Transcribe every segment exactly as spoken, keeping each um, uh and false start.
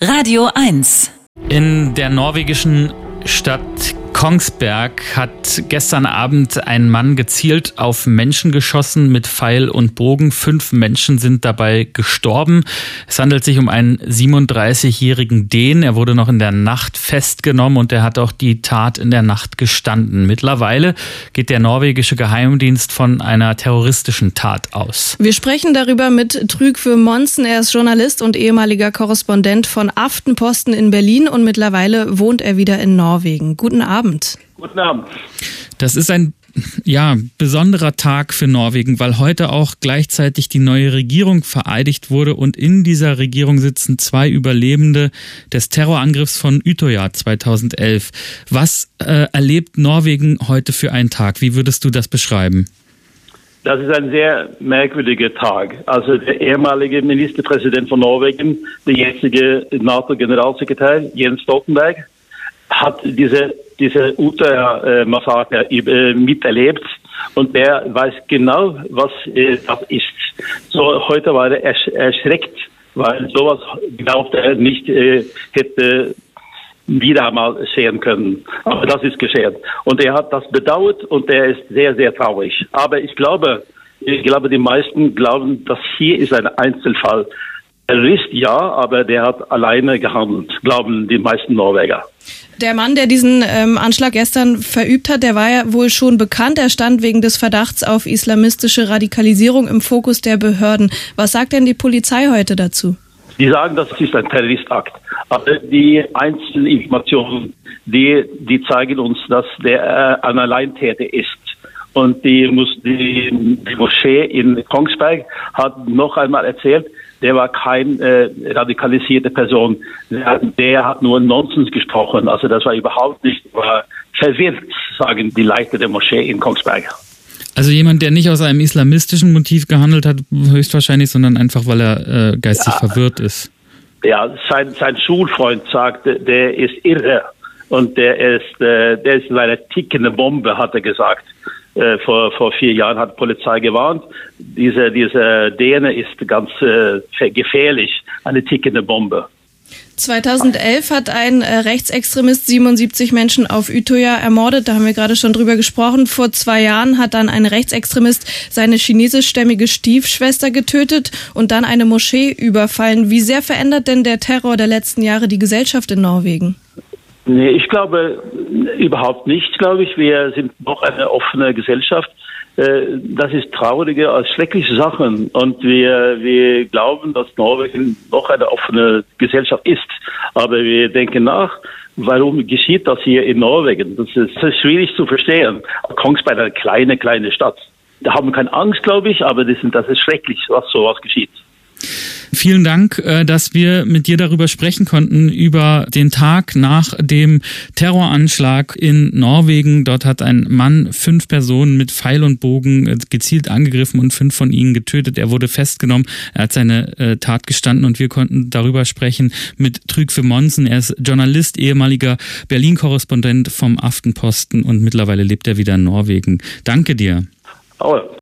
Radio eins. In der norwegischen Stadt Kongsberg hat gestern Abend ein Mann gezielt auf Menschen geschossen mit Pfeil und Bogen. Fünf Menschen sind dabei gestorben. Es handelt sich um einen siebenunddreißigjährigen Dänen. Er wurde noch in der Nacht festgenommen und er hat auch die Tat in der Nacht gestanden. Mittlerweile geht der norwegische Geheimdienst von einer terroristischen Tat aus. Wir sprechen darüber mit Trygve Monsen. Er ist Journalist und ehemaliger Korrespondent von Aftenposten in Berlin und mittlerweile wohnt er wieder in Norwegen. Guten Abend. Guten Abend. Das ist ein ja, besonderer Tag für Norwegen, weil heute auch gleichzeitig die neue Regierung vereidigt wurde und in dieser Regierung sitzen zwei Überlebende des Terrorangriffs von Utøya zweitausendelf. Was äh, erlebt Norwegen heute für einen Tag? Wie würdest du das beschreiben? Das ist ein sehr merkwürdiger Tag. Also der ehemalige Ministerpräsident von Norwegen, der jetzige NATO-Generalsekretär Jens Stoltenberg, hat diese diese Utøya-Massaker äh, miterlebt und der weiß genau, was äh, das ist. So heute war er ersch- erschreckt, weil sowas glaubt er nicht äh, hätte wieder einmal sehen können. Aber das ist geschehen. Und er hat das bedauert und er ist sehr, sehr traurig. Aber ich glaube, ich glaube, die meisten glauben, dass hier ist ein Einzelfall. Terrorist ja, aber der hat alleine gehandelt, glauben die meisten Norweger. Der Mann, der diesen ähm, Anschlag gestern verübt hat, der war ja wohl schon bekannt. Er stand wegen des Verdachts auf islamistische Radikalisierung im Fokus der Behörden. Was sagt denn die Polizei heute dazu? Die sagen, das ist ein Terroristakt. Aber die Einzelinformationen, die, die zeigen uns, dass der äh, ein Alleintäter ist. Und die, die, die Moschee in Kongsberg hat noch einmal erzählt, der war kein äh, radikalisierte Person. Der, der hat nur Nonsens gesprochen. Also das war überhaupt nicht, war verwirrt, sagen die Leiter der Moschee in Kongsberg. Also jemand, der nicht aus einem islamistischen Motiv gehandelt hat, höchstwahrscheinlich, sondern einfach, weil er äh, geistig ja, verwirrt ist. Ja, sein, sein Schulfreund sagte, der ist irre. Und der ist, äh, der ist eine tickende Bombe, hat er gesagt. Äh, vor, vor vier Jahren hat die Polizei gewarnt. Diese, diese Däne ist ganz äh, gefährlich, eine tickende Bombe. zweitausendelf hat ein äh, Rechtsextremist siebenundsiebzig Menschen auf Utøya ermordet. Da haben wir gerade schon drüber gesprochen. Vor zwei Jahren hat dann ein Rechtsextremist seine chinesischstämmige Stiefschwester getötet und dann eine Moschee überfallen. Wie sehr verändert denn der Terror der letzten Jahre die Gesellschaft in Norwegen? Nee, ich glaube überhaupt nicht, glaube ich. Wir sind noch eine offene Gesellschaft. Das ist trauriger als schreckliche Sachen. Und wir, wir glauben, dass Norwegen noch eine offene Gesellschaft ist. Aber wir denken nach, warum geschieht das hier in Norwegen? Das ist, das ist schwierig zu verstehen. Kongsberg ist eine kleine, kleine Stadt. Da haben wir keine Angst, glaube ich, aber das ist, das ist schrecklich, was sowas geschieht. Vielen Dank, dass wir mit dir darüber sprechen konnten, über den Tag nach dem Terroranschlag in Norwegen. Dort hat ein Mann fünf Personen mit Pfeil und Bogen gezielt angegriffen und fünf von ihnen getötet. Er wurde festgenommen, er hat seine Tat gestanden und wir konnten darüber sprechen mit Trygve Monsen. Er ist Journalist, ehemaliger Berlin-Korrespondent vom Aftenposten und mittlerweile lebt er wieder in Norwegen. Danke dir. Oh.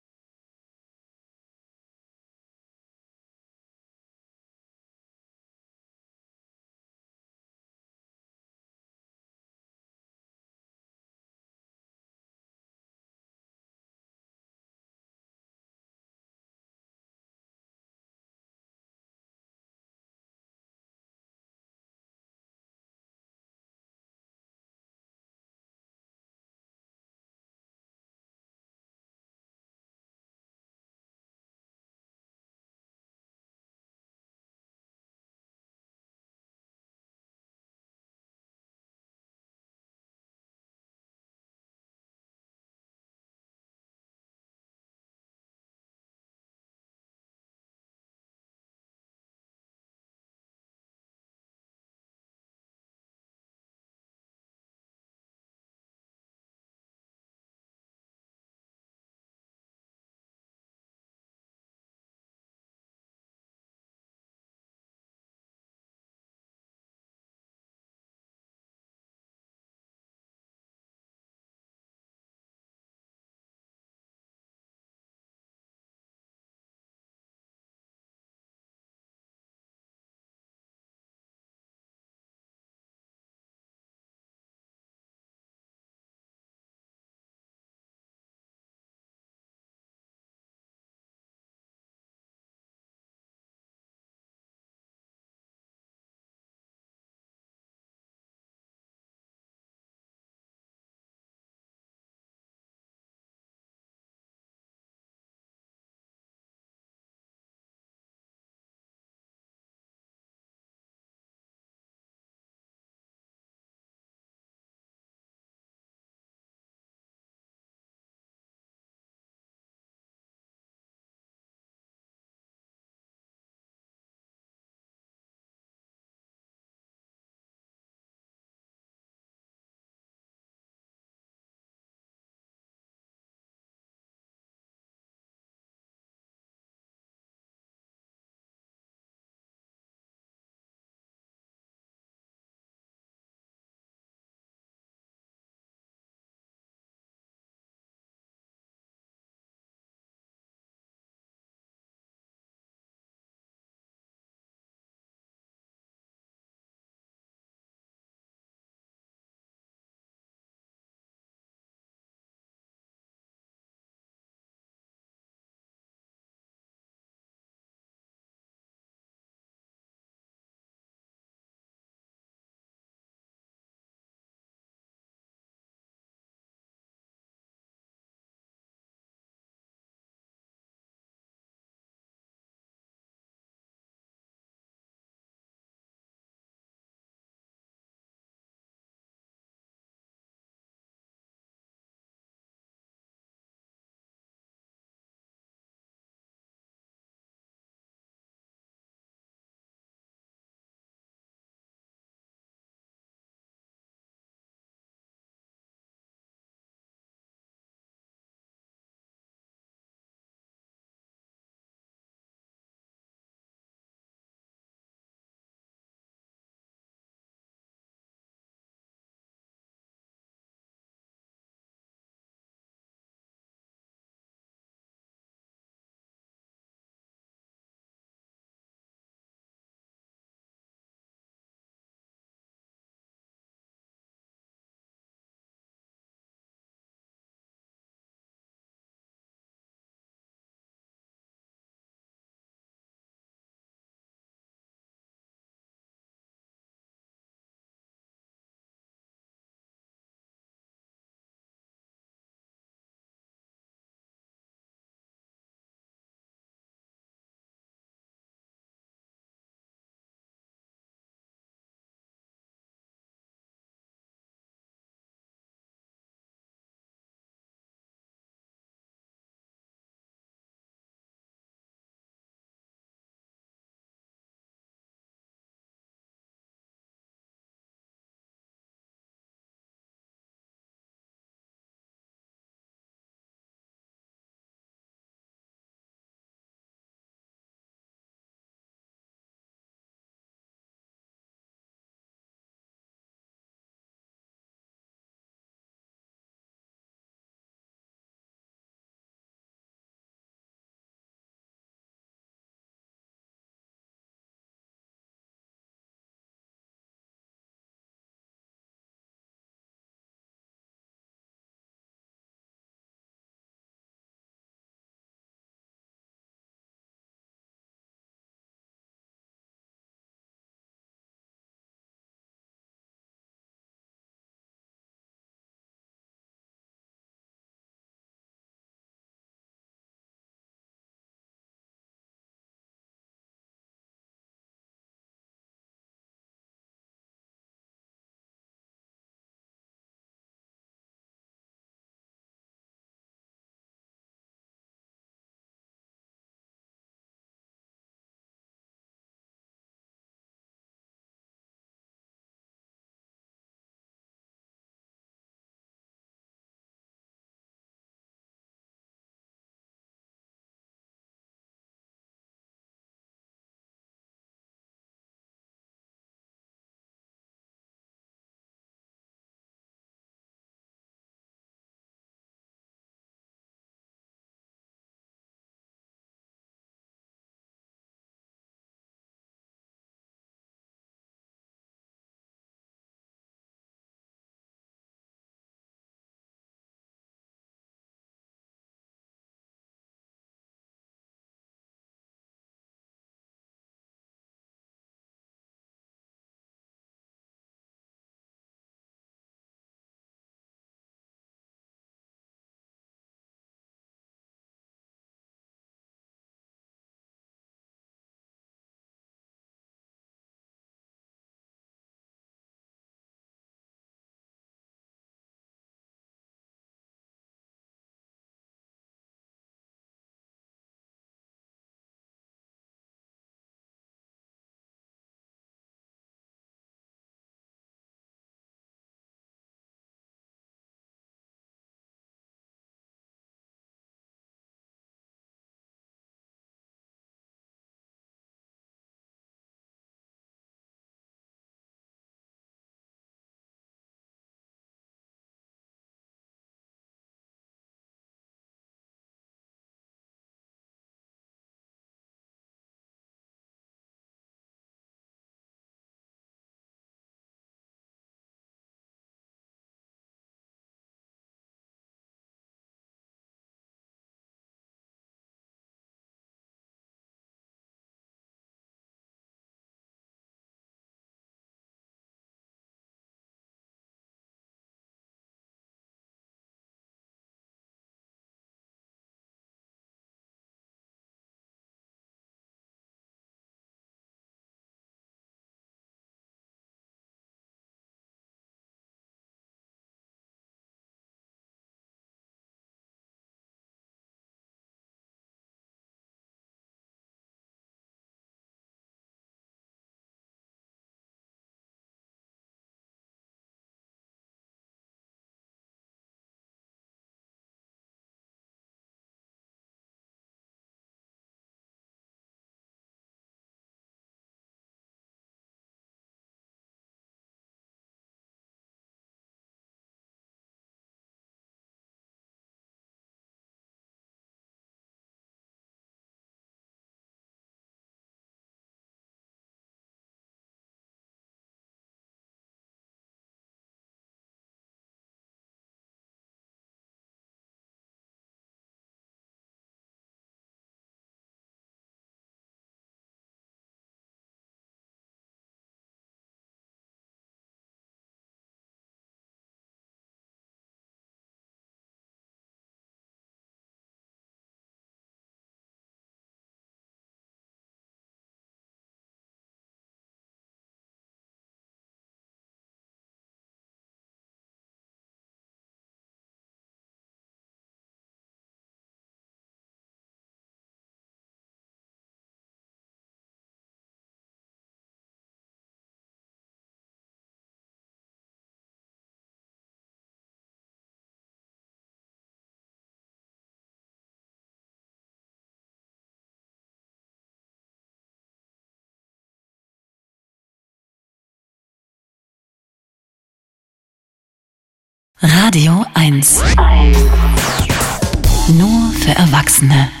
Radio eins. Nur für Erwachsene.